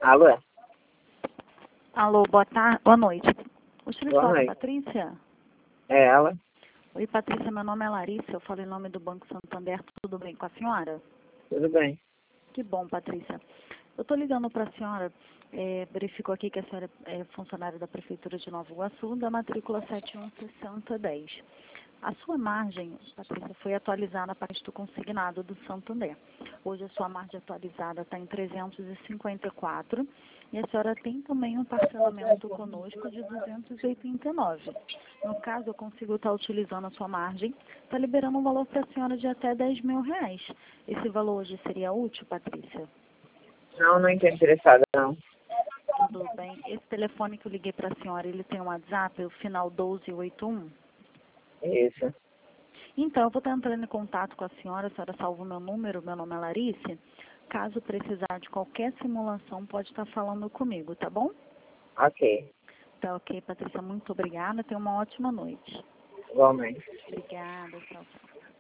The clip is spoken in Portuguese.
Alô? Alô, boa noite. Gostaria de Boa falar com a noite. Patrícia? É ela? Oi, Patrícia, meu nome é Larissa, eu falo em nome do Banco Santander, tudo bem com a senhora? Tudo bem. Que bom, Patrícia. Eu estou ligando para a senhora, verificou aqui que a senhora é funcionária da Prefeitura de Nova Iguaçu, da matrícula 716010. A sua margem, Patrícia, foi atualizada a partir do consignado do Santander. Hoje a sua margem atualizada está em 354 e a senhora tem também um parcelamento conosco de 289. No caso, eu consigo estar utilizando a sua margem, está liberando um valor para a senhora de até R$ 10.000. Esse valor hoje seria útil, Patrícia? Não estou interessada, não. Tudo bem. Esse telefone que eu liguei para a senhora, ele tem um WhatsApp, o final 1281? Isso. Então, eu vou estar entrando em contato com a senhora salva o meu número, meu nome é Larissa. Caso precisar de qualquer simulação, pode estar falando comigo, tá bom? Ok. Tá ok, Patrícia, muito obrigada. Tenha uma ótima noite. Igualmente. Obrigada, tchau, tchau.